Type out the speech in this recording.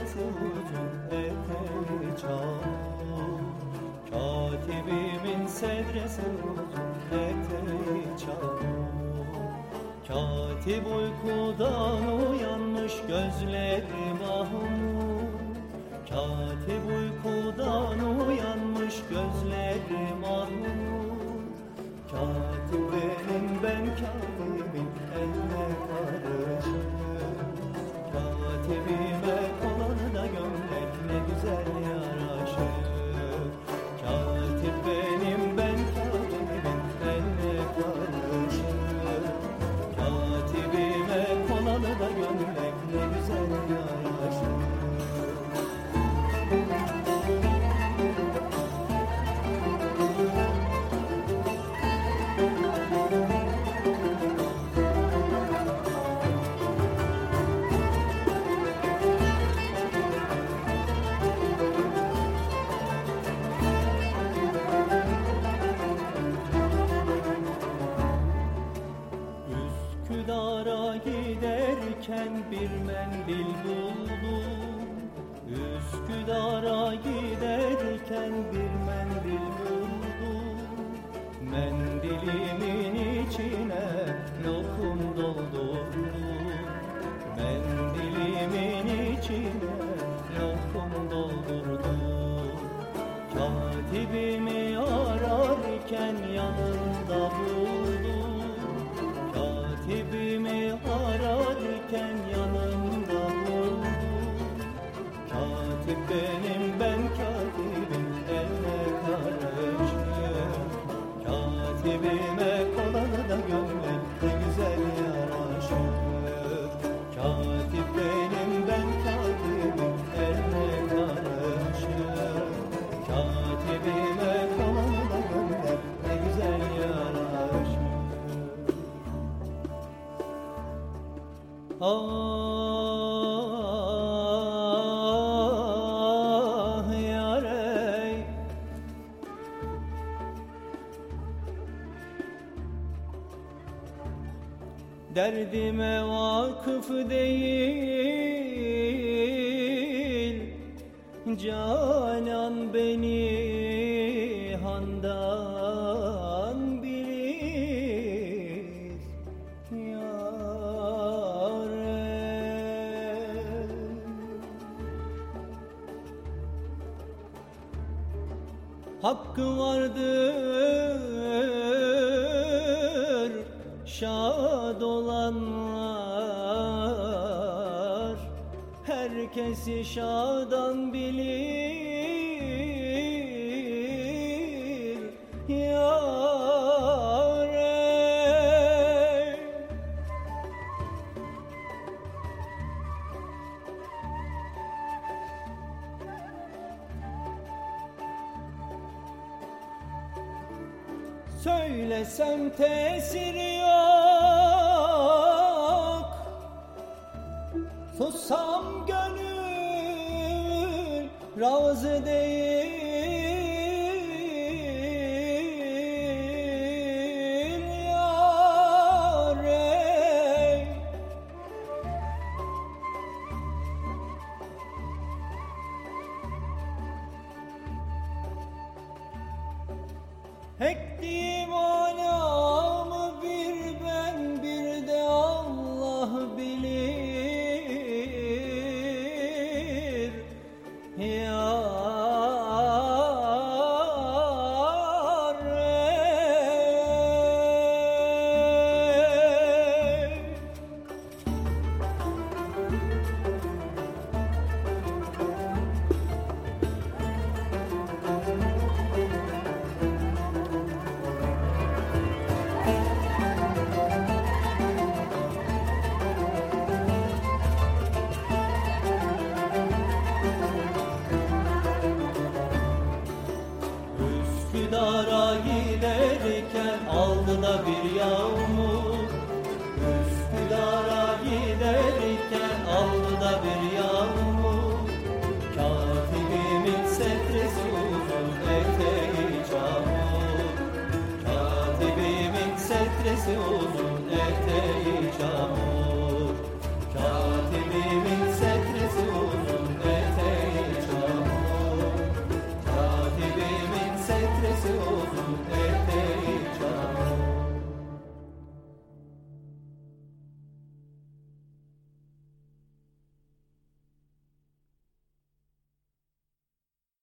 sedresi uzun eteği çamur. Katibimin sedresi uzun eteği çamur. Katip uykudan uyanmış gözleri mahmur. Katip uykudan uyanmış gözleri mahmur. Katip benim ben katibim eline karışır. Katibime kolanı da gömlek ne güzel yaraşır. Katip benim ben katibim eline karışır. Katibime kolanı da gömlek ne güzel yaraşır. Üsküdar'a giderken bir mendil buldum. Üsküdar'a giderken bir mendil buldum. Mendilimin içine lokum doldurdum. Mendilimin içine lokum doldurdum. Katibimi ararken yanında buldum. Katibimi ararken yanımda buldum. Katip benim ben katibim eline karışır. Katibime kolanı da gömlek ne güzel yaraşır. Katip benim ben katibim eline karışır. Katibime kolanı da gömlek ne güzel yaraşır. Ah yarey, derdime vakıf değil, canan beni handan bilir yâre. Hakkı vardır şad olanlar, herkesi şadan bilir yâre. Söylesem tesiri yok, sussam gönül razı değil yâre. Ektiğim o